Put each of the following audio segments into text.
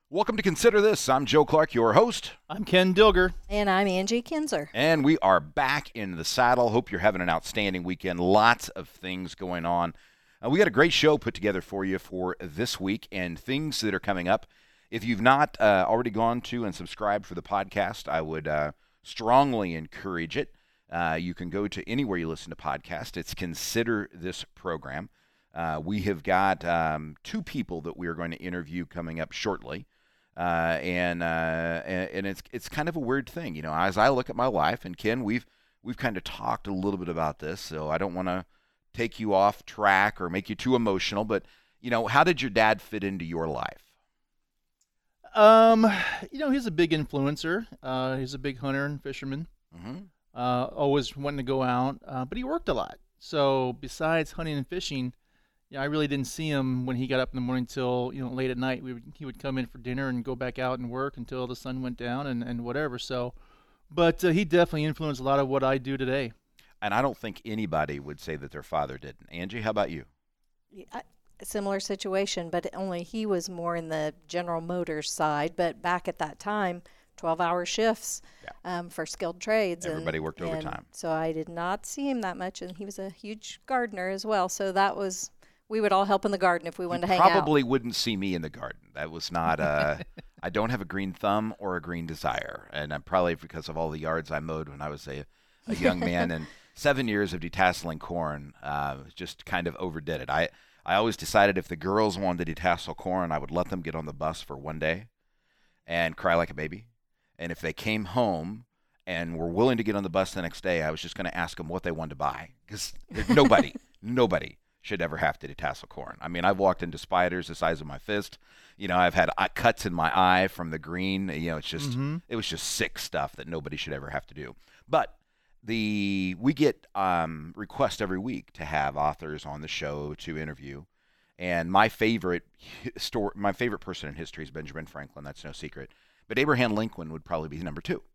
Welcome to Consider This. I'm Joe Clark, your host. I'm Ken Dilger. And I'm Angie Kinzer. And we are back in the saddle. Hope you're having an outstanding weekend. Lots of things going on. We got a great show put together for you for this week and things that are coming up. If you've not already gone to and subscribed for the podcast, I would strongly encourage it. You can go to anywhere you listen to podcasts. It's Consider This Program. We have got two people that we are going to interview coming up shortly. And it's kind of a weird thing, you know. As I look at my life, and Ken, we've kind of talked a little bit about this, so I don't want to take you off track or make you too emotional. But you know, how did your dad fit into your life? He's a big influencer. He's a big hunter and fisherman. Mm-hmm. Always wanting to go out, but he worked a lot. So besides hunting and fishing, I really didn't see him when he got up in the morning till late at night. He would come in for dinner and go back out and work until the sun went down and whatever. So, but he definitely influenced a lot of what I do today. And I don't think anybody would say that their father didn't. Angie, how about you? Similar situation, but only he was more in the General Motors side. But back at that time, 12-hour shifts for skilled trades. Everybody worked overtime. So I did not see him that much, and he was a huge gardener as well. So that was... We would all help in the garden if we wanted to hang out. Probably wouldn't see me in the garden. That was not I don't have a green thumb or a green desire. And I'm probably because of all the yards I mowed when I was a young man. And 7 years of detasseling corn just kind of overdid it. I always decided if the girls wanted to detassel corn, I would let them get on the bus for one day and cry like a baby. And if they came home and were willing to get on the bus the next day, I was just going to ask them what they wanted to buy. Because nobody should ever have to detassel corn. I mean, I've walked into spiders the size of my fist. I've had cuts in my eye from the green. It's just It was just sick stuff that nobody should ever have to do. But we get requests every week to have authors on the show to interview. And my favorite person in history is Benjamin Franklin. That's no secret. But Abraham Lincoln would probably be number two.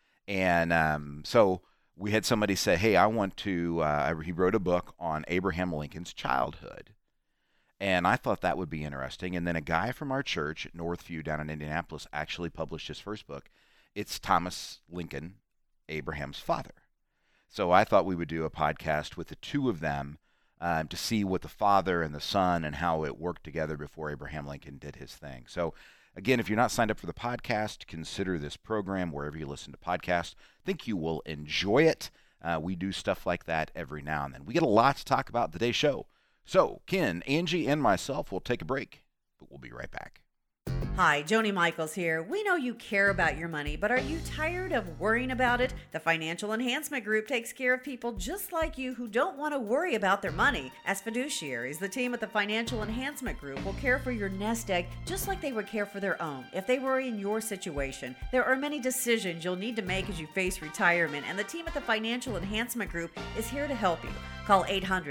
And so we had somebody say, hey, I want to, he wrote a book on Abraham Lincoln's childhood. And I thought that would be interesting. And then a guy from our church at Northview down in Indianapolis actually published his first book. It's Thomas Lincoln, Abraham's father. So I thought we would do a podcast with the two of them to see what the father and the son and how it worked together before Abraham Lincoln did his thing. So again, if you're not signed up for the podcast, Consider This Program wherever you listen to podcasts. I think you will enjoy it. We do stuff like that every now and then. We get a lot to talk about today's show. So, Ken, Angie, and myself will take a break, but we'll be right back. Hi, Joni Michaels here. We know you care about your money, but are you tired of worrying about it? The Financial Enhancement Group takes care of people just like you who don't want to worry about their money. As fiduciaries, the team at the Financial Enhancement Group will care for your nest egg just like they would care for their own. If they were in your situation, there are many decisions you'll need to make as you face retirement, and the team at the Financial Enhancement Group is here to help you. Call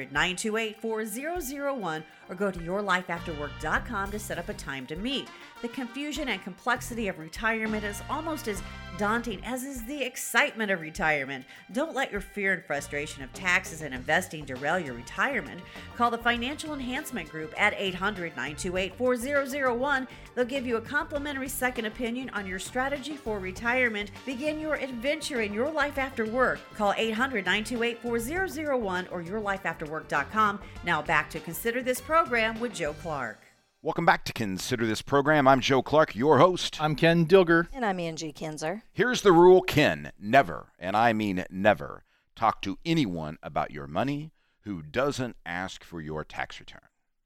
800-928-4001 or go to yourlifeafterwork.com to set up a time to meet. The confusion and complexity of retirement is almost as daunting as is the excitement of retirement. Don't let your fear and frustration of taxes and investing derail your retirement. Call the Financial Enhancement Group at 800-928-4001. They'll give you a complimentary second opinion on your strategy for retirement. Begin your adventure in your life after work. Call 800-928-4001 or yourlifeafterwork.com. Now back to Consider This Program with Joe Clark. Welcome back to Consider This Program. I'm Joe Clark, your host. I'm Ken Dilger. And I'm Angie Kinzer. Here's the rule, Ken. Never, and I mean never, talk to anyone about your money who doesn't ask for your tax return.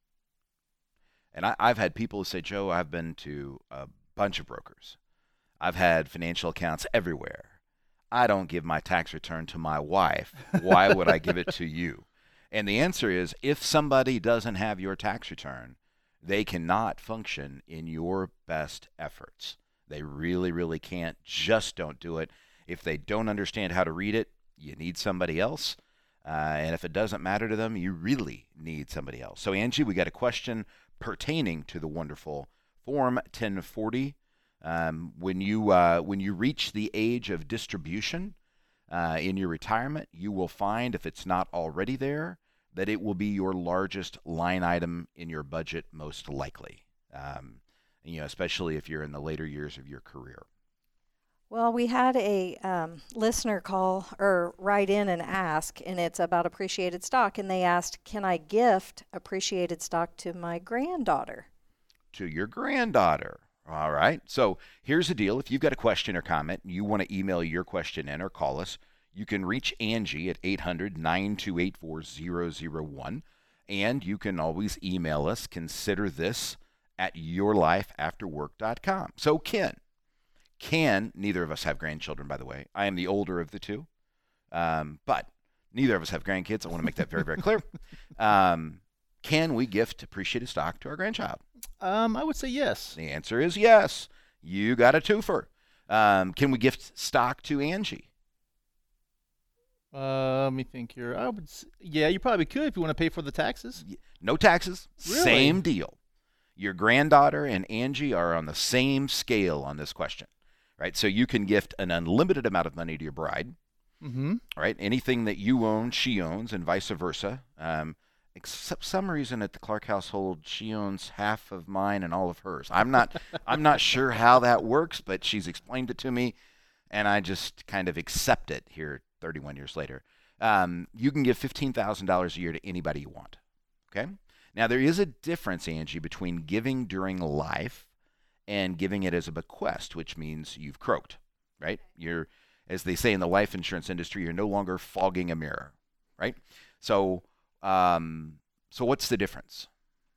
And I've had people say, Joe, I've been to a bunch of brokers. I've had financial accounts everywhere. I don't give my tax return to my wife. Why would I give it to you? And the answer is, if somebody doesn't have your tax return, they cannot function in your best efforts. They really, really can't. Just don't do it. If they don't understand how to read it, you need somebody else. And if it doesn't matter to them, you really need somebody else. So, Angie, we got a question pertaining to the wonderful Form 1040. When you reach the age of distribution in your retirement, you will find, if it's not already there, that it will be your largest line item in your budget most likely. especially if you're in the later years of your career. Well, we had a listener call or write in and ask, and it's about appreciated stock. And they asked, can I gift appreciated stock to my granddaughter? To your granddaughter. All right. So here's the deal. If you've got a question or comment, and you want to email your question in or call us, you can reach Angie at 800-928-4001. And you can always email us, consider this at yourlifeafterwork.com. So Ken, neither of us have grandchildren, by the way. I am the older of the two, but neither of us have grandkids. I want to make that very, very clear. Can we gift appreciated stock to our grandchild? I would say yes. The answer is yes. You got a twofer. Can we gift stock to Angie? Let me think here. Yeah, you probably could if you want to pay for the taxes. No taxes. Really? Same deal. Your granddaughter and Angie are on the same scale on this question, right? So you can gift an unlimited amount of money to your bride, right? Anything that you own, she owns, and vice versa. Except some reason at the Clark household, she owns half of mine and all of hers. I'm not sure how that works, but she's explained it to me, and I just kind of accept it here 31 years later. You can give $15,000 a year to anybody you want, okay? Now, there is a difference, Angie, between giving during life and giving it as a bequest, which means you've croaked, right? You're, as they say in the life insurance industry, you're no longer fogging a mirror, right? So what's the difference?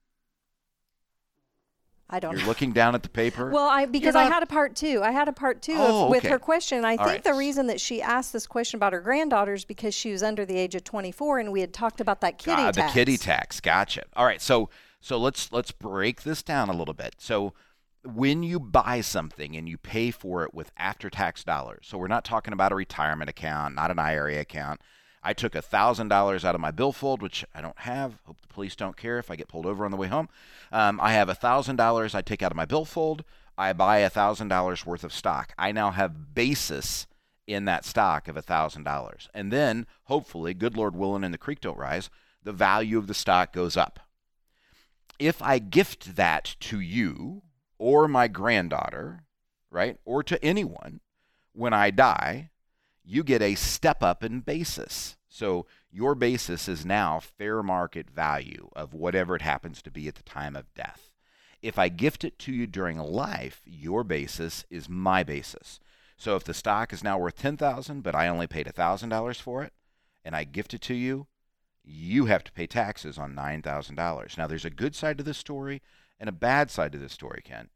I don't know. You're looking down at the paper? Well, because I had a part two. With her question. I think the reason that she asked this question about her granddaughters because she was under the age of 24, and we had talked about that kitty tax. The kitty tax. Gotcha. All right. So let's break this down a little bit. So when you buy something and you pay for it with after-tax dollars, so we're not talking about a retirement account, not an IRA account. I took $1,000 out of my billfold, which I don't have. Hope the police don't care if I get pulled over on the way home. I have $1,000 I take out of my billfold. I buy $1,000 worth of stock. I now have basis in that stock of $1,000. And then, hopefully, good Lord willing and the creek don't rise, the value of the stock goes up. If I gift that to you or my granddaughter, right, or to anyone, when I die, you get a step up in basis. So your basis is now fair market value of whatever it happens to be at the time of death. If I gift it to you during life, your basis is my basis. So if the stock is now worth $10,000, but I only paid $1,000 for it, and I gift it to you, you have to pay taxes on $9,000. Now there's a good side to this story and a bad side to this story, Ken.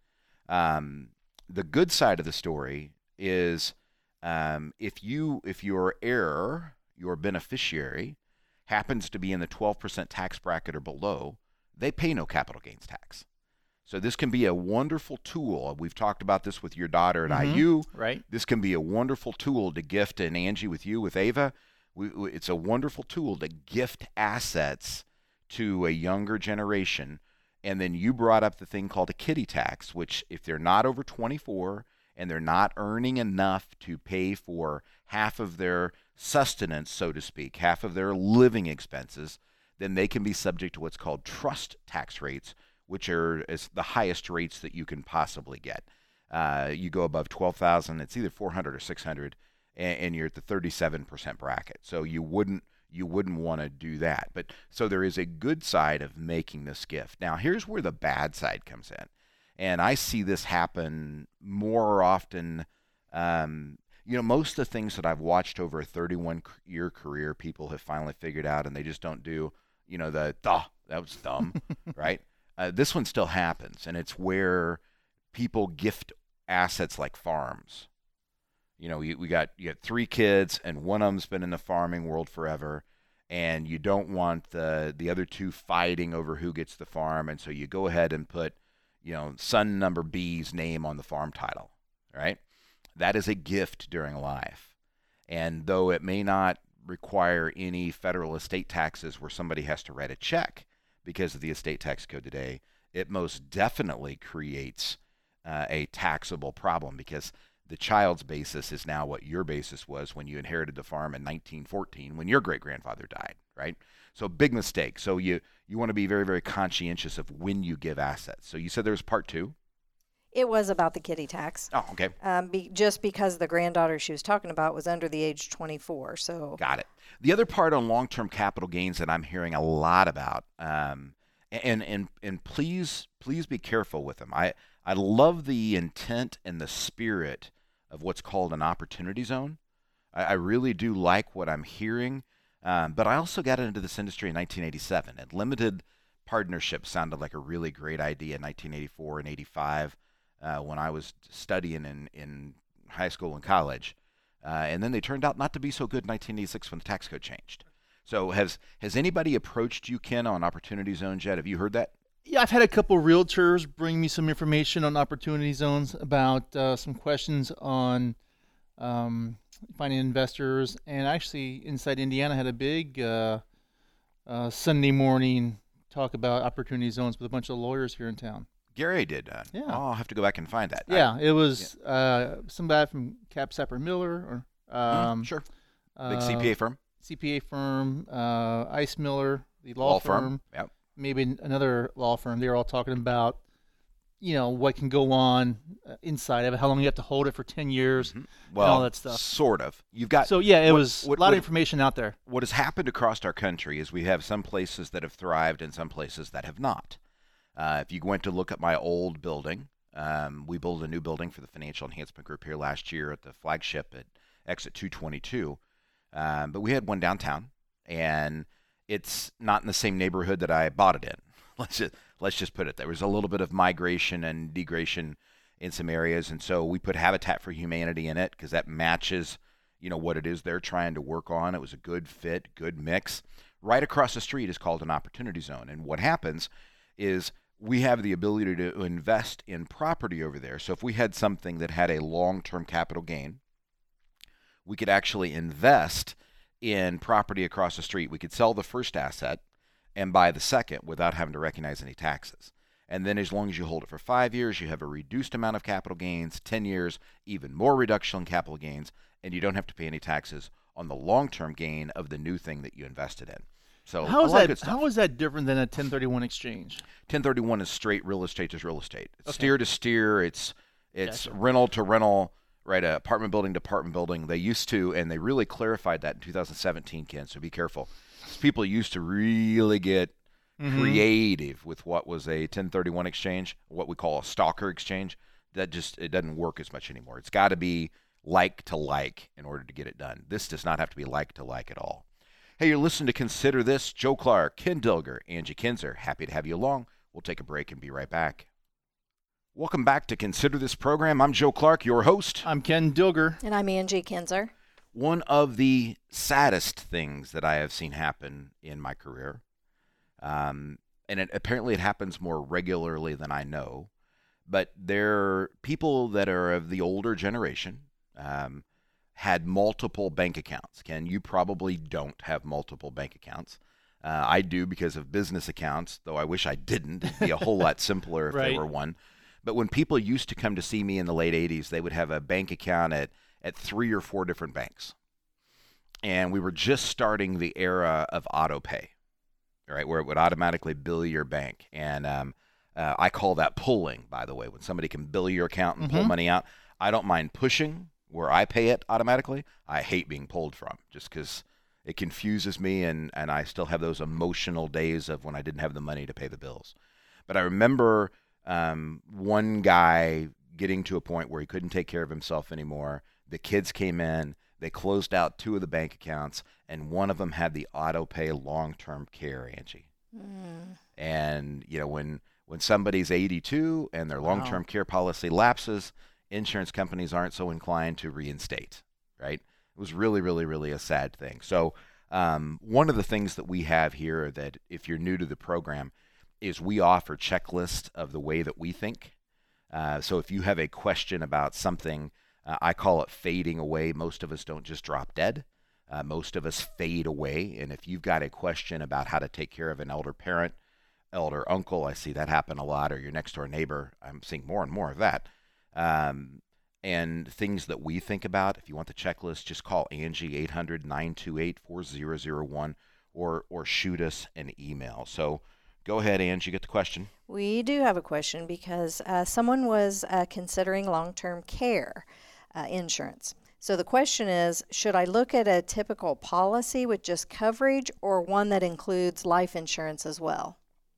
The good side of the story is if your heir, your beneficiary, happens to be in the 12% tax bracket or below, they pay no capital gains tax. So this can be a wonderful tool. We've talked about this with your daughter at IU. Right. This can be a wonderful tool to gift, and Angie with you, with Ava. It's a wonderful tool to gift assets to a younger generation. And then you brought up the thing called a kitty tax, which if they're not over 24 and they're not earning enough to pay for half of their sustenance, so to speak, half of their living expenses, then they can be subject to what's called trust tax rates, which are the highest rates that you can possibly get. You go above 12,000, it's either 400 or 600, and you're at the 37% bracket. So you wouldn't want to do that. But so there is a good side of making this gift. Now, here's where the bad side comes in. And I see this happen more often. Most of the things that I've watched over a 31-year career, people have finally figured out, and they just don't do, that was dumb, right? This one still happens, and it's where people gift assets like farms. You got 3 kids, and one of them's been in the farming world forever, and you don't want the other 2 fighting over who gets the farm, and so you go ahead and put, son number B's name on the farm title, right? That is a gift during life, and though it may not require any federal estate taxes where somebody has to write a check because of the estate tax code today, it most definitely creates a taxable problem because the child's basis is now what your basis was when you inherited the farm in 1914 when your great-grandfather died, right? So big mistake. So you want to be very, very conscientious of when you give assets. So you said there was part 2? It was about the kiddie tax. Oh, okay. Just because the granddaughter she was talking about was under the age 24. So Got it. The other part on long-term capital gains that I'm hearing a lot about, and please be careful with them. I love the intent and the spirit of what's called an opportunity zone. I really do like what I'm hearing, but I also got into this industry in 1987, and limited partnerships sounded like a really great idea in 1984 and 85 when I was studying in high school and college. And then they turned out not to be so good in 1986 when the tax code changed. So has anybody approached you, Ken, on opportunity zones yet? Have you heard that? Yeah, I've had a couple realtors bring me some information on opportunity zones about some questions on finding investors. And actually, Inside Indiana had a big Sunday morning talk about opportunity zones with a bunch of lawyers here in town. Gary did. Yeah. Oh, I'll have to go back and find that. Yeah, it was some guy from Cap Sapper Miller, or Sure. Big CPA firm. CPA firm, Ice Miller, the law firm. Yep. Maybe another law firm. They were all talking about, what can go on inside of it, how long you have to hold it for 10 years, Well, and all that stuff. Sort of. You've got. So yeah, it was what- a lot what- of information out there. What has happened across our country is we have some places that have thrived and some places that have not. If you went to look at my old building, we built a new building for the Financial Enhancement Group here last year at the flagship at Exit 222. But we had one downtown, and it's not in the same neighborhood that I bought it in. Let's just put it. There was a little bit of migration and degradation in some areas, and so we put Habitat for Humanity in it because that matches, what it is they're trying to work on. It was a good fit, good mix. Right across the street is called an opportunity zone, and what happens is we have the ability to invest in property over there. So if we had something that had a long-term capital gain, we could actually invest in property across the street. We could sell the first asset and buy the second without having to recognize any taxes. And then as long as you hold it for 5 years, you have a reduced amount of capital gains, 10 years, even more reduction in capital gains, and you don't have to pay any taxes on the long-term gain of the new thing that you invested in. So How a is lot of that? good stuff. How is that different than a 1031 exchange? 1031 is straight real estate is real estate. It's Okay. steer to steer. It's Gotcha. rental to rental, right? Apartment building to apartment building. They used to, and they really clarified that in 2017, Ken. So be careful. People used to really get creative with what was a 1031 exchange, what we call a stalker exchange. It doesn't work as much anymore. It's got to be like to like in order to get it done. This does not have to be like to like at all. Hey, you're listening to Consider This. Joe Clark, Ken Dilger, Angie Kinzer. Happy to have you along. We'll take a break and be right back. Welcome back to Consider This program. I'm Joe Clark, your host. I'm Ken Dilger. And I'm Angie Kinzer. One of the saddest things that I have seen happen in my career, and apparently it happens more regularly than I know, but there are people that are of the older generation, had multiple bank accounts. Ken, you probably don't have multiple bank accounts. I do because of business accounts, though I wish I didn't. It'd be a whole lot simpler if there Right. were one. But when people used to come to see me in the late 80s, they would have a bank account at 3 or 4 different banks. And we were just starting the era of auto pay, right, where it would automatically bill your bank. And I call that pulling, by the way, when somebody can bill your account and pull money out. I don't mind pushing where I pay it automatically. I hate being pulled from just because it confuses me, and I still have those emotional days of when I didn't have the money to pay the bills. But I remember one guy getting to a point where he couldn't take care of himself anymore. The kids came in, they closed out 2 of the bank accounts, and one of them had the auto pay long-term care, Angie. And when somebody's 82 and their long-term care policy lapses, insurance companies aren't so inclined to reinstate, right? It was really, really, really a sad thing. So one of the things that we have here that if you're new to the program is we offer checklists of the way that we think. So if you have a question about something, I call it fading away. Most of us don't just drop dead. Most of us fade away. And if you've got a question about how to take care of an elder parent, elder uncle, I see that happen a lot, or your next door neighbor, I'm seeing more and more of that. And things that we think about, if you want the checklist, just call Angie 800-928-4001 or shoot us an email. So Go ahead, Ange. You get the question. We do have a question because someone was considering long-term care insurance. So the question is, should I look at a typical policy with just coverage or one that includes life insurance as well?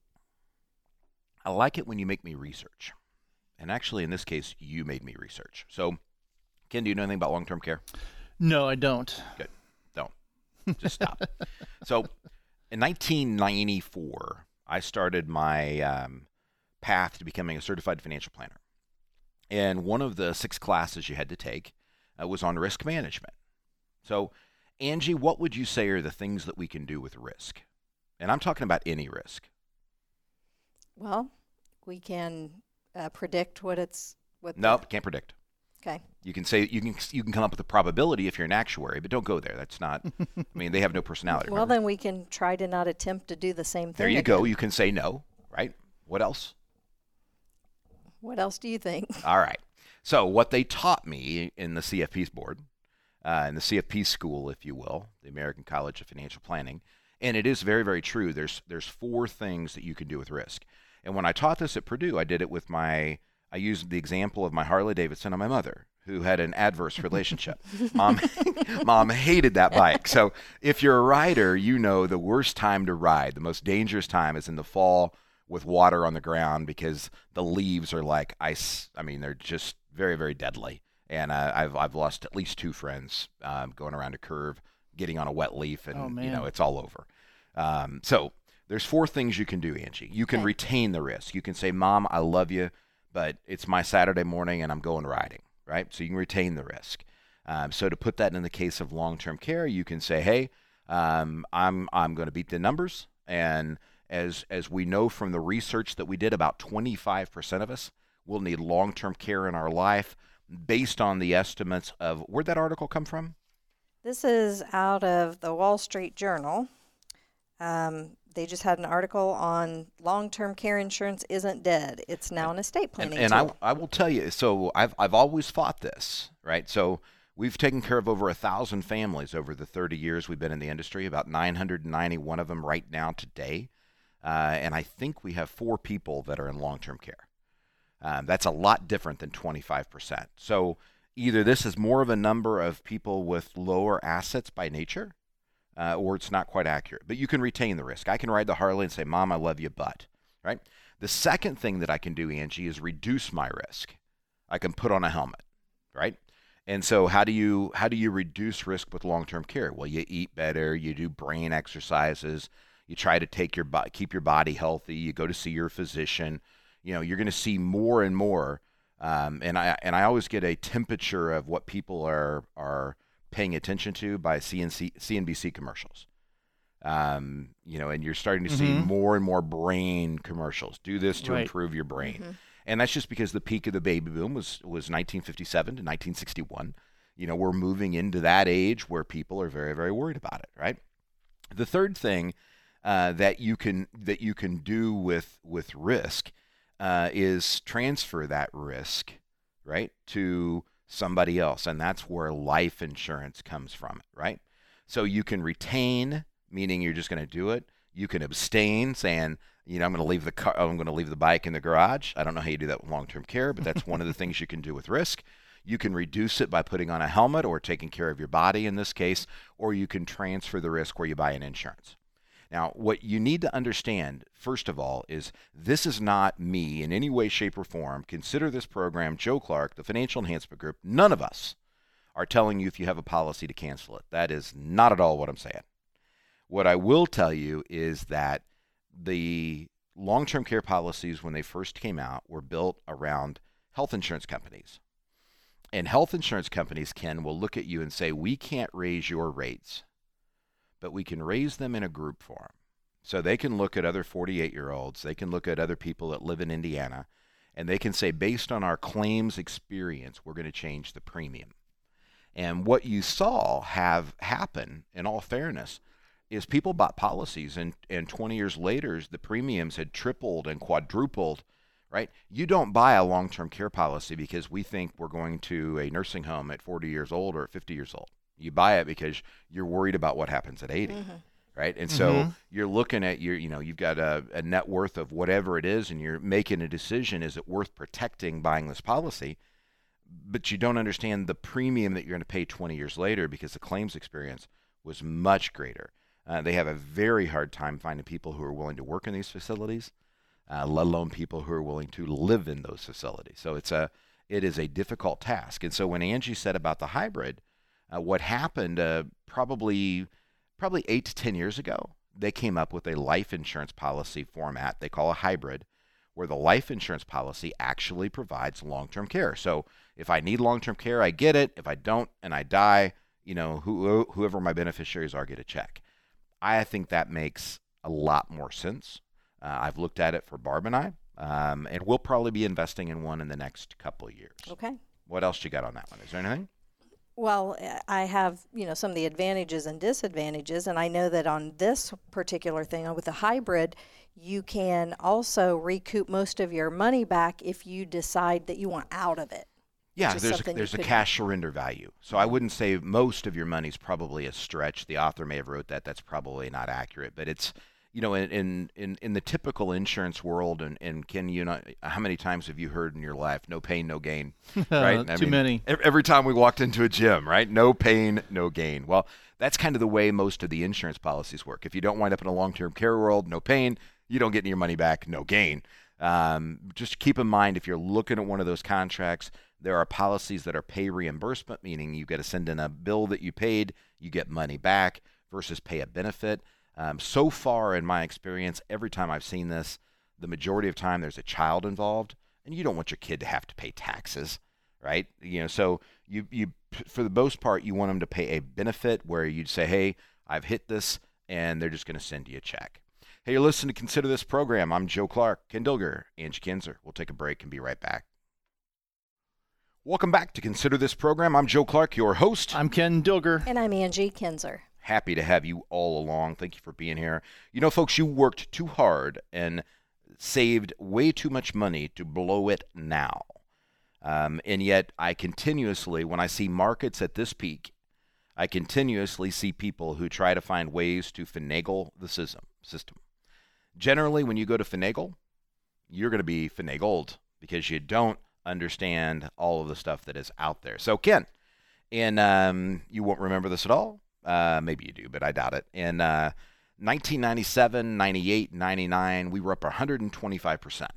I like it when you make me research. And actually, in this case, you made me research. So, Ken, do you know anything about long-term care? No, I don't. Good. Don't. Just stop. So, in 1994, I started my path to becoming a certified financial planner. And one of the 6 classes you had to take was on risk management. So, Angie, what would you say are the things that we can do with risk? And I'm talking about any risk. Well, we can predict what it's. Nope, can't predict. Okay. You can say you can come up with a probability if you're an actuary, but don't go there. That's not. I mean, they have no personality. Well, then we can try to not attempt to do the same thing. There you again. go. You can say no, right? What else? What else do you think? All right. So what they taught me in the CFP's board, in the CFP school, if you will, the American College of Financial Planning, and it is very, very true. There's 4 things that you can do with risk. And when I taught this at Purdue, I did it with I used the example of my Harley Davidson and my mother, who had an adverse relationship. Mom hated that bike. So if you're a rider, you know the worst time to ride, the most dangerous time is in the fall with water on the ground because the leaves are like ice. I mean, they're just very, very deadly. And I've lost at least 2 friends going around a curve, getting on a wet leaf, and it's all over. So there's 4 things you can do, Angie. You can retain the risk. You can say, Mom, I love you, but it's my Saturday morning and I'm going riding, right? So you can retain the risk. So to put that in the case of long-term care, you can say, hey, I'm going to beat the numbers. And as we know from the research that we did, about 25% of us will need long-term care in our life based on the estimates of, where'd that article come from? This is out of the Wall Street Journal. They just had an article on long-term care insurance isn't dead. It's now an estate planning tool. I will tell you, so I've always fought this, right? So we've taken care of over 1,000 families over the 30 years we've been in the industry, about 991 of them right now today. And I think we have 4 people that are in long-term care. That's a lot different than 25%. So either this is more of a number of people with lower assets by nature, or it's not quite accurate. But you can retain the risk. I can ride the Harley and say, Mom, I love you, but, right? The second thing that I can do, Angie, is reduce my risk. I can put on a helmet, right? And so how do you reduce risk with long-term care? Well, you eat better, you do brain exercises, you try to keep your body healthy, you go to see your physician. You're going to see more and more. And I always get a temperature of what people are paying attention to by CNBC commercials. And you're starting to see more and more brain commercials. Do this to improve your brain. Mm-hmm. And that's just because the peak of the baby boom was 1957 to 1961. We're moving into that age where people are very, very worried about it, right? The third thing that you can do with risk is transfer that risk, right, to somebody else, and that's where life insurance comes from, right? So you can retain, meaning you're just going to do it. You can abstain, saying, I'm going to leave the bike in the garage. I don't know how you do that with long-term care, but that's one of the things you can do with risk. You can reduce it by putting on a helmet or taking care of your body in this case, or you can transfer the risk where you buy an insurance. Now, what you need to understand, first of all, is this is not me in any way, shape, or form. Consider this program, Joe Clark, the Financial Enhancement Group. None of us are telling you if you have a policy to cancel it. That is not at all what I'm saying. What I will tell you is that the long-term care policies, when they first came out, were built around health insurance companies. And health insurance companies, Ken, will look at you and say, we can't raise your rates, but we can raise them in a group form. So they can look at other 48-year-olds, they can look at other people that live in Indiana, and they can say, based on our claims experience, we're going to change the premium. And what you saw have happen, in all fairness, is people bought policies, and 20 years later, the premiums had tripled and quadrupled, right? You don't buy a long-term care policy because we think we're going to a nursing home at 40 years old or at 50 years old. You buy it because you're worried about what happens at 80, right? And so you're looking at you've got a net worth of whatever it is, and you're making a decision: is it worth protecting buying this policy? But you don't understand the premium that you're going to pay 20 years later because the claims experience was much greater. They have a very hard time finding people who are willing to work in these facilities, let alone people who are willing to live in those facilities. So it is a difficult task. And so when Angie said about the hybrid, what happened probably 8 to 10 years ago, they came up with a life insurance policy format they call a hybrid, where the life insurance policy actually provides long-term care. So if I need long-term care, I get it. If I don't and I die, whoever my beneficiaries are get a check. I think that makes a lot more sense. I've looked at it for Barb and I, and we'll probably be investing in one in the next couple of years. Okay. What else you got on that one? Is there anything? Well, I have, some of the advantages and disadvantages, and I know that on this particular thing, with the hybrid, you can also recoup most of your money back if you decide that you want out of it. Yeah, there's a cash surrender value. So I wouldn't say most of your money's probably a stretch. The author may have wrote that. That's probably not accurate, but it's in the typical insurance world, and Ken, how mmany times have you heard in your life, no pain, no gain, right? Too many. Every time we walked into a gym, right? No pain, no gain. Well, that's kind of the way most of the insurance policies work. If you don't wind up in a long-term care world, no pain, you don't get your money back, no gain. Just keep in mind, if you're looking at one of those contracts, there are policies that are pay reimbursement, meaning you got to send in a bill that you paid, you get money back, versus pay a benefit. So far in my experience, every time I've seen this, the majority of time there's a child involved, and you don't want your kid to have to pay taxes, right? So you for the most part, you want them to pay a benefit where you'd say, hey, I've hit this, and they're just going to send you a check. Hey, you're listening to Consider This Program. I'm Joe Clark, Ken Dilger, Angie Kinzer. We'll take a break and be right back. Welcome back to Consider This Program. I'm Joe Clark, your host. I'm Ken Dilger. And I'm Angie Kinzer. Happy to have you all along. Thank you for being here. Folks, you worked too hard and saved way too much money to blow it now. And yet I continuously, when I see markets at this peak, I continuously see people who try to find ways to finagle the system. Generally, when you go to finagle, you're going to be finagled because you don't understand all of the stuff that is out there. So, Ken, and you won't remember this at all. Maybe you do, but I doubt it. In 1997, 98, 99, we were up 125%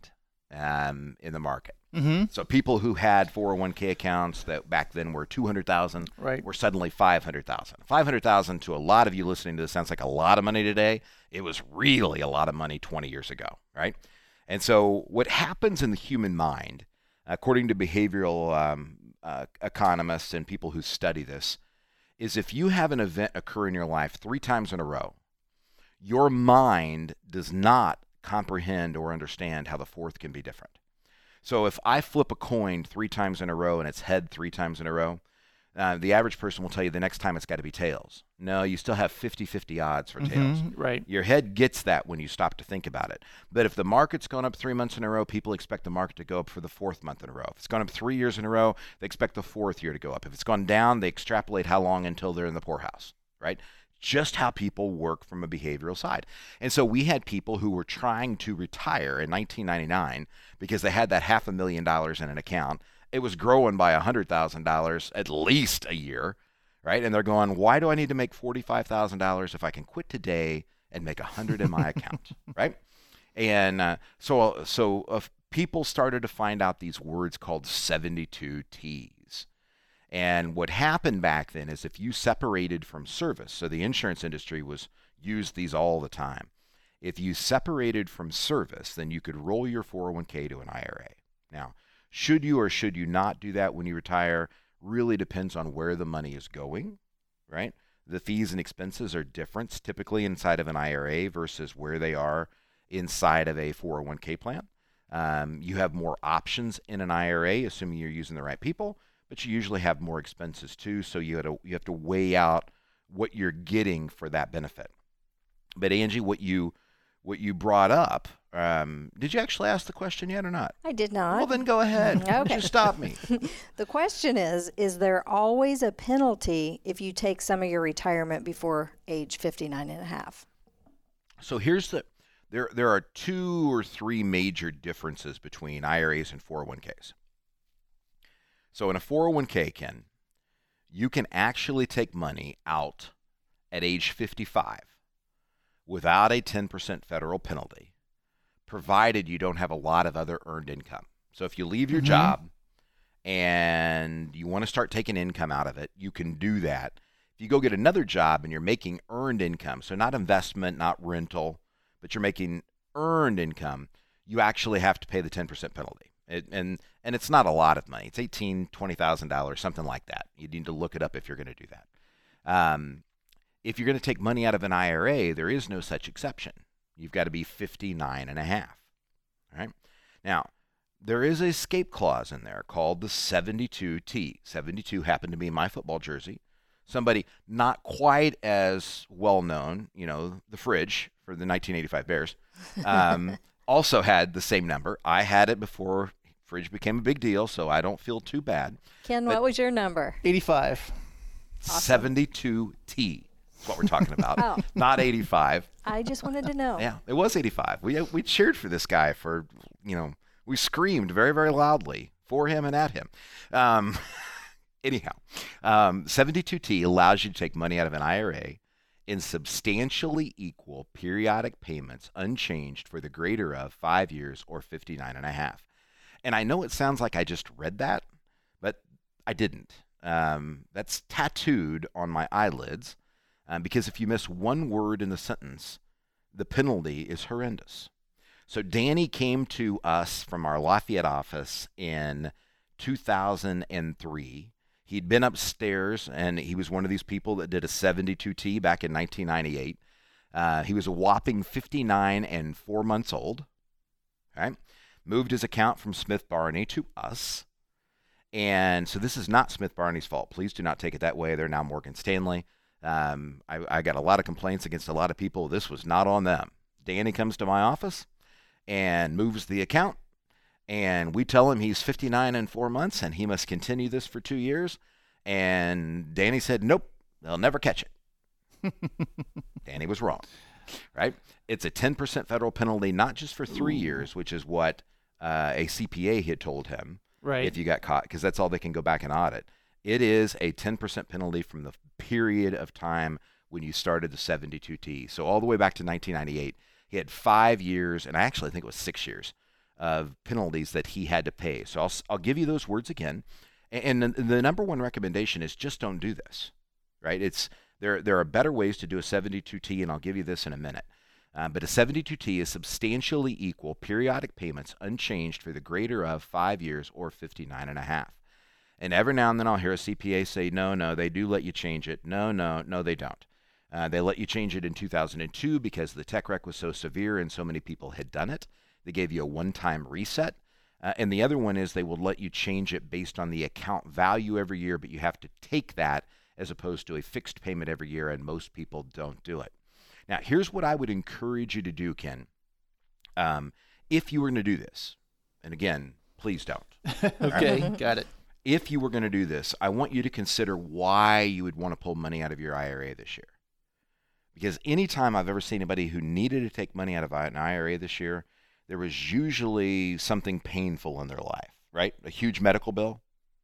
in the market. Mm-hmm. So people who had 401k accounts that back then were 200,000 right. were suddenly 500,000. 500,000 to a lot of you listening to this sounds like a lot of money today. It was really a lot of money 20 years ago, right? And so what happens in the human mind, according to behavioral economists and people who study this, is if you have an event occur in your life 3 times in a row, your mind does not comprehend or understand how the fourth can be different. So if I flip a coin 3 times in a row and it's head 3 times in a row, the average person will tell you the next time it's got to be tails. No, you still have 50-50 odds for tails. Right. Your head gets that when you stop to think about it. But if the market's gone up 3 months in a row, people expect the market to go up for the 4th month in a row. If it's gone up 3 years in a row, they expect the 4th year to go up. If it's gone down, they extrapolate how long until they're in the poorhouse, right? Just how people work from a behavioral side. And so we had people who were trying to retire in 1999 because they had that $500,000 in an account. It was growing by $100,000 at least a year, right? And they're going, why do I need to make $45,000 if I can quit today and make $100 in my account, right? And so people started to find out these words called 72 T's. And what happened back then is if you separated from service, so the insurance industry used these all the time. If you separated from service, then you could roll your 401k to an IRA. Now, should you or should you not do that when you retire really depends on where the money is going, right? The fees and expenses are different typically inside of an IRA versus where they are inside of a 401k plan. You have more options in an IRA, assuming you're using the right people, but you usually have more expenses too, so you have to weigh out what you're getting for that benefit. But Angie, what you what you brought up, did you actually ask the question yet or not? I did not. Well, then go ahead. Okay. Don't you stop me. The question is there always a penalty if you take some of your retirement before age 59 and a half? So here's there are 2 or 3 major differences between IRAs and 401ks. So in a 401k, Ken, you can actually take money out at age 55 without a 10% federal penalty, provided you don't have a lot of other earned income. So if you leave your job and you want to start taking income out of it, you can do that. If you go get another job and you're making earned income, so not investment, not rental, but you're making earned income, you actually have to pay the 10% penalty. And it's not a lot of money. It's $18,000, $20,000, something like that. You need to look it up if you're going to do that. If you're going to take money out of an IRA, there is no such exception. You've got to be 59 and a half. All right? Now, there is a escape clause in there called the 72T. 72 happened to be my football jersey. Somebody not quite as well known, the Fridge for the 1985 Bears, also had the same number. I had it before Fridge became a big deal, so I don't feel too bad. Ken, what was your number? 85. Awesome. 72T. That's what we're talking about. Oh. Not 85. I just wanted to know. Yeah, it was 85. We cheered for this guy for, we screamed very, very loudly for him and at him. Anyhow, 72T allows you to take money out of an IRA in substantially equal periodic payments unchanged for the greater of 5 years or 59 and a half. And I know it sounds like I just read that, but I didn't. That's tattooed on my eyelids because if you miss one word in the sentence, the penalty is horrendous. So Danny came to us from our Lafayette office in 2003. He'd been upstairs, and he was one of these people that did a 72T back in 1998. He was a whopping 59 and 4 months old. Right? Moved his account from Smith Barney to us. And so this is not Smith Barney's fault. Please do not take it that way. They're now Morgan Stanley. I got a lot of complaints against a lot of people. This was not on them. Danny comes to my office and moves the account. And we tell him he's 59 and 4 months and he must continue this for 2 years. And Danny said, nope, they'll never catch it. Danny was wrong, right? It's a 10% federal penalty, not just for 3 years, which is what a CPA had told him. Right. If you got caught, because that's all they can go back and audit. It is a 10% penalty from the period of time when you started the 72T. So all the way back to 1998, he had 5 years, and I actually think it was 6 years, of penalties that he had to pay. So I'll give you those words again. And the number one recommendation is just don't do this, right? There are better ways to do a 72T, and I'll give you this in a minute. But a 72T is substantially equal periodic payments unchanged for the greater of 5 years or 59 and a half. And every now and then I'll hear a CPA say, no, they do let you change it. No, they don't. They let you change it in 2002 because the tech wreck was so severe and so many people had done it. They gave you a one-time reset. And the other one is they will let you change it based on the account value every year, but you have to take that as opposed to a fixed payment every year, and most people don't do it. Now, here's what I would encourage you to do, Ken. If you were going to do this, and again, please don't. Okay, got it. If you were going to do this, I want you to consider why you would want to pull money out of your IRA this year. Because anytime I've ever seen anybody who needed to take money out of an IRA this year, there was usually something painful in their life, right? A huge medical bill.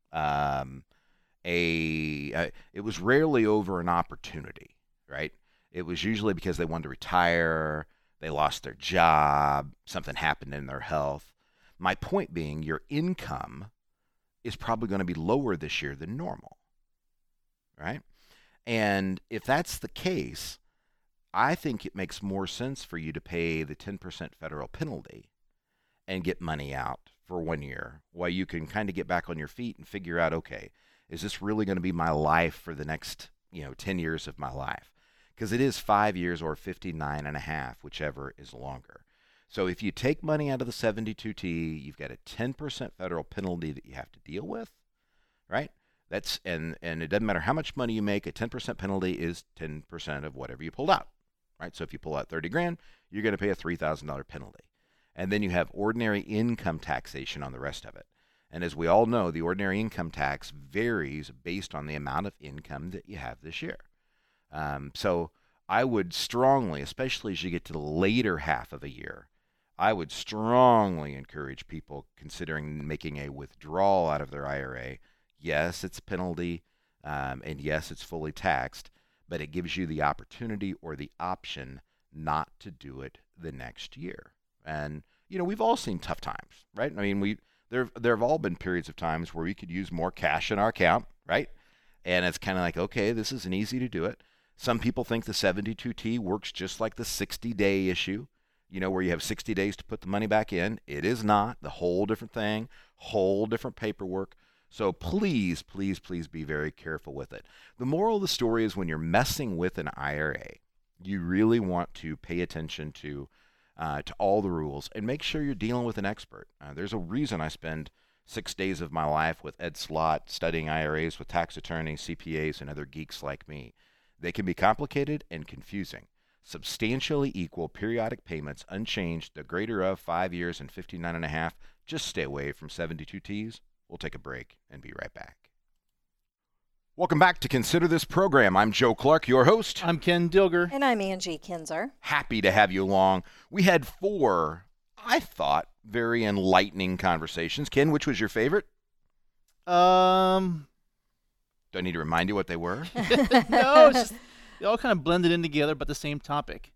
It was rarely over an opportunity, right? It was usually because they wanted to retire, they lost their job, something happened in their health. My point being, your income is probably going to be lower this year than normal, right? And if that's the case, I think it makes more sense for you to pay the 10% federal penalty and get money out for 1 year while you can kind of get back on your feet and figure out, okay, is this really going to be my life for the next 10 years of my life? Because it is 5 years or 59 and a half, whichever is longer. So if you take money out of the 72T, you've got a 10% federal penalty that you have to deal with, right? And it doesn't matter how much money you make, a 10% penalty is 10% of whatever you pulled out. right? So if you pull out 30 grand, you're going to pay a $3,000 penalty. And then you have ordinary income taxation on the rest of it. And as we all know, the ordinary income tax varies based on the amount of income that you have this year. So I would strongly, especially as you get to the later half of a year, I would strongly encourage people considering making a withdrawal out of their IRA. Yes, it's a penalty, and yes, it's fully taxed, but it gives you the opportunity or the option not to do it the next year. And, we've all seen tough times, right? I mean, there have all been periods of times where we could use more cash in our account, right? And it's kind of like, okay, this isn't easy to do it. Some people think the 72T works just like the 60-day issue, where you have 60 days to put the money back in. It is not. The whole different thing, whole different paperwork. So please, please, please be very careful with it. The moral of the story is when you're messing with an IRA, you really want to pay attention to all the rules and make sure you're dealing with an expert. There's a reason I spend 6 days of my life with Ed Slott studying IRAs with tax attorneys, CPAs, and other geeks like me. They can be complicated and confusing. Substantially equal periodic payments unchanged, the greater of 5 years and 59.5. Just stay away from 72Ts. We'll take a break and be right back. Welcome back to Consider This Program. I'm Joe Clark, your host. I'm Ken Dilger. And I'm Angie Kinzer. Happy to have you along. We had 4, I thought, very enlightening conversations. Ken, which was your favorite? Do I need to remind you what they were? No, it's just, they all kind of blended in together, but the same topic.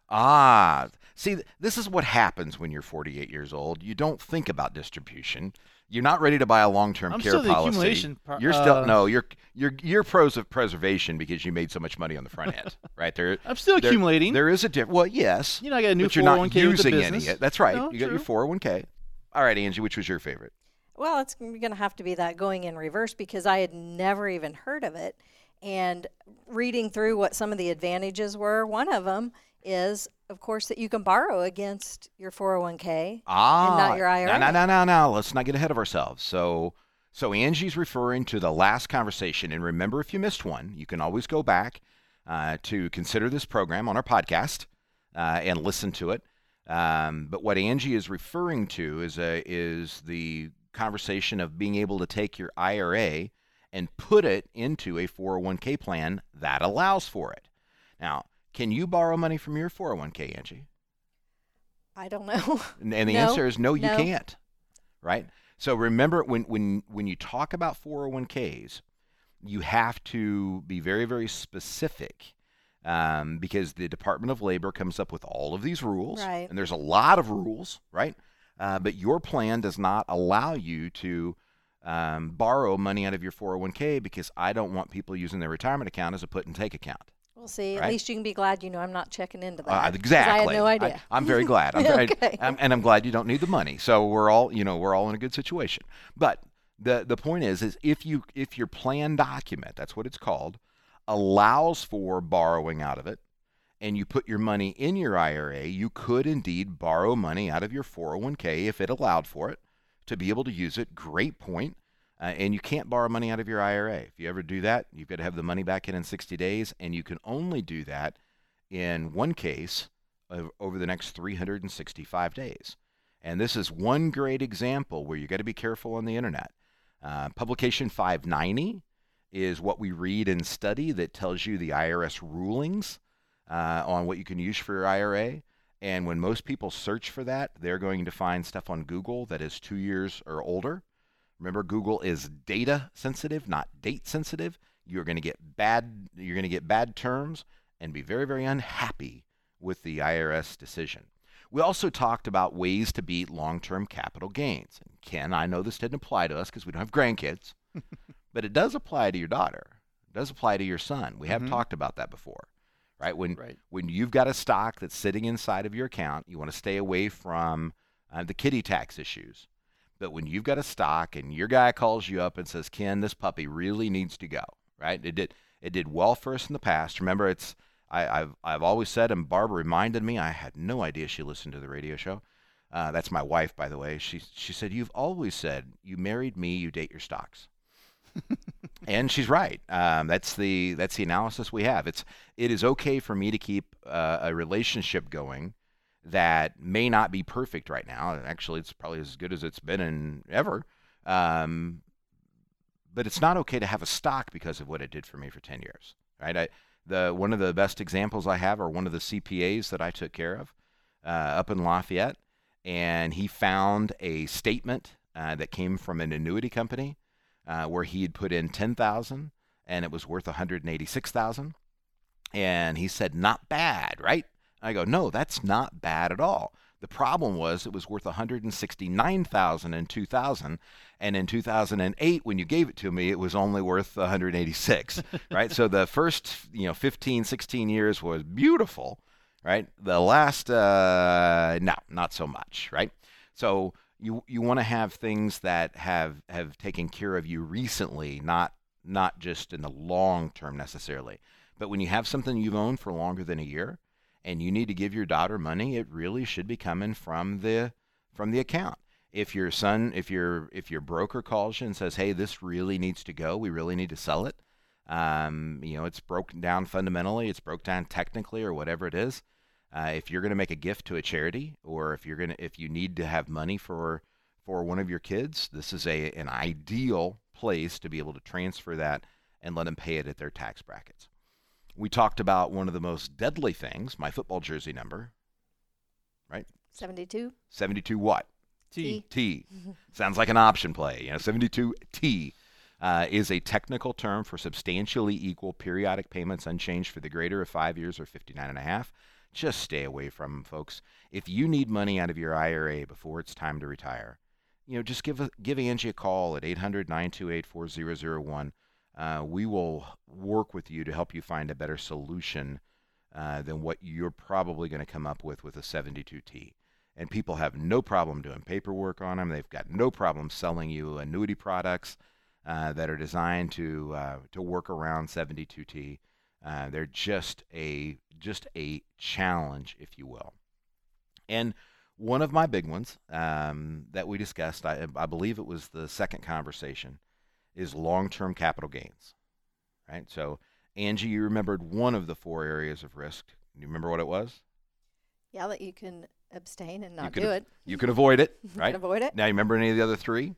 See, this is what happens when you're 48 years old. You don't think about distribution. You're not ready to buy a long-term care still the policy. Accumulation You're still no. You're pros of preservation because you made so much money on the front end, right? I'm still accumulating. There is a difference. Well, yes. I got a new but you're not 401k using with the business. any. That's right. No, You got your true. 401k. All right, Angie, which was your favorite? Well, it's going to have to be that going in reverse because I had never even heard of it. And reading through what some of the advantages were, one of them is, of course, that you can borrow against your 401k and not your IRA. No. Let's not get ahead of ourselves. So Angie's referring to the last conversation. And remember, if you missed one, you can always go back to Consider This Program on our podcast and listen to it. But what Angie is referring to is the conversation of being able to take your IRA and put it into a 401k plan that allows for it. Now, can you borrow money from your 401k, Angie? I don't know. And the answer is no, you can't. Right? So remember, when you talk about 401ks, you have to be very, very specific because the Department of Labor comes up with all of these rules. Right. And there's a lot of rules, right? But your plan does not allow you to borrow money out of your 401k because I don't want people using their retirement account as a put and take account. We'll see. Right? At least you can be glad I'm not checking into that. Exactly. I had no idea. I'm very glad. Okay. I'm glad you don't need the money. So we're all in a good situation. But the point is if your plan document, that's what it's called, allows for borrowing out of it, and you put your money in your IRA, you could indeed borrow money out of your 401k if it allowed for it to be able to use it. Great point. And you can't borrow money out of your IRA. If you ever do that, you've got to have the money back in 60 days, and you can only do that in one case over the next 365 days. And this is one great example where you got to be careful on the internet. Publication 590 is what we read and study that tells you the IRS rulings on what you can use for your IRA. And when most people search for that, they're going to find stuff on Google that is 2 years or older. Remember, Google is data sensitive, not date sensitive. You're going to get bad terms and be very, very unhappy with the IRS decision. We also talked about ways to beat long-term capital gains. And Ken, I know this didn't apply to us because we don't have grandkids, but it does apply to your daughter. It does apply to your son. We have talked about that before, right? When you've got a stock that's sitting inside of your account, you want to stay away from the kiddie tax issues. But when you've got a stock and your guy calls you up and says, Ken, this puppy really needs to go, right? It did well for us in the past. Remember, I've always said, and Barbara reminded me, I had no idea she listened to the radio show. That's my wife, by the way. She said, you've always said, you married me, you date your stocks. And she's right. That's the analysis we have. It is okay for me to keep a relationship going that may not be perfect right now. Actually, it's probably as good as it's been in ever. But it's not okay to have a stock because of what it did for me for 10 years, right? One of the best examples I have are one of the CPAs that I took care of up in Lafayette, and he found a statement that came from an annuity company where he had put in $10,000 and it was worth $186,000, and he said, "Not bad, right?" I go, "No, that's not bad at all. The problem was it was worth $169,000 in 2000, and in 2008, when you gave it to me, it was only worth $186,000, right? So the first 15, 16 years was beautiful, right? The last, no, not so much, right? So you want to have things that have taken care of you recently, not just in the long term necessarily. But when you have something you've owned for longer than a year, and you need to give your daughter money, it really should be coming from the account. If your broker calls you and says, "Hey, this really needs to go. We really need to sell it," it's broken down fundamentally, it's broken down technically, or whatever it is. If you're going to make a gift to a charity, or if you need to have money for one of your kids, this is an ideal place to be able to transfer that and let them pay it at their tax brackets. We talked about one of the most deadly things, my football jersey number, right? 72. 72 what? T. T. Sounds like an option play. 72T is a technical term for substantially equal periodic payments unchanged for the greater of 5 years or 59 and a half. Just stay away from them, folks. If you need money out of your IRA before it's time to retire, just give Angie a call at 800-928-4001. We will work with you to help you find a better solution than what you're probably going to come up with a 72T. And people have no problem doing paperwork on them. They've got no problem selling you annuity products that are designed to work around 72T. They're just a challenge, if you will. And one of my big ones that we discussed, I believe it was the second conversation, is long-term capital gains, right? So, Angie, you remembered one of the 4 areas of risk. Do you remember what it was? Yeah, that you can abstain and not do it. You can avoid it, right? You can avoid it. Now, you remember any of the other 3?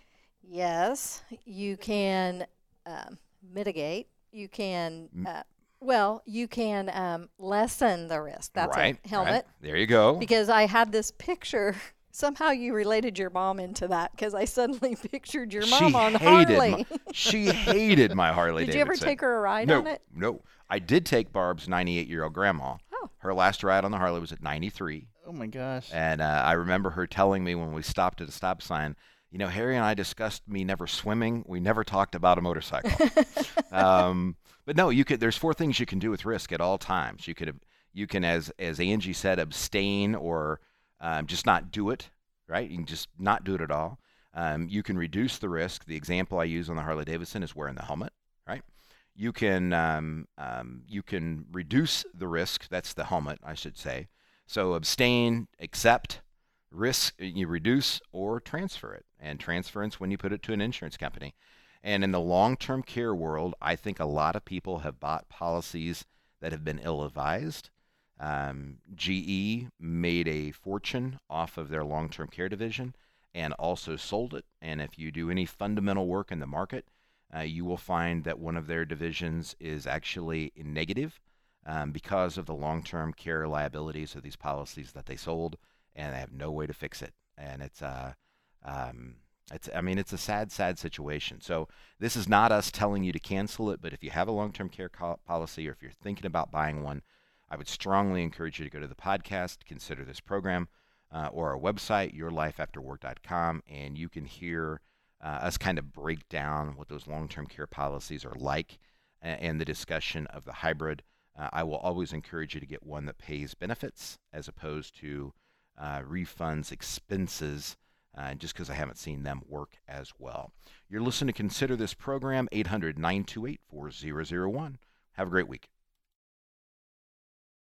Yes, you can mitigate. You can, you can lessen the risk. That's right, a helmet. Right. There you go. Because I had this picture. Somehow you related your mom into that because I suddenly pictured your mom on Harley. She hated my Harley Did Davidson. you ever take her a ride on it? No. I did take Barb's 98-year-old grandma. Oh. Her last ride on the Harley was at 93. Oh, my gosh. And I remember her telling me when we stopped at a stop sign, Harry and I discussed me never swimming. We never talked about a motorcycle. But no, there's 4 things you can do with risk at all times. You can, as Angie said, abstain or just not do it, right? You can just not do it at all. You can reduce the risk. The example I use on the Harley Davidson is wearing the helmet, right? You can reduce the risk. That's the helmet, I should say. So abstain, accept, risk, you reduce or transfer it. And transference when you put it to an insurance company. And in the long-term care world, I think a lot of people have bought policies that have been ill-advised. GE made a fortune off of their long-term care division and also sold it. And if you do any fundamental work in the market, you will find that one of their divisions is actually negative because of the long-term care liabilities of these policies that they sold, and they have no way to fix it. And it's a sad situation. So this is not us telling you to cancel it, but if you have a long-term care policy or if you're thinking about buying one, I would strongly encourage you to go to the podcast, consider this program, or our website, yourlifeafterwork.com, and you can hear us kind of break down what those long-term care policies are like and the discussion of the hybrid. I will always encourage you to get one that pays benefits as opposed to refunds expenses, just because I haven't seen them work as well. You're listening to Consider This program, 800-928-4001. Have a great week.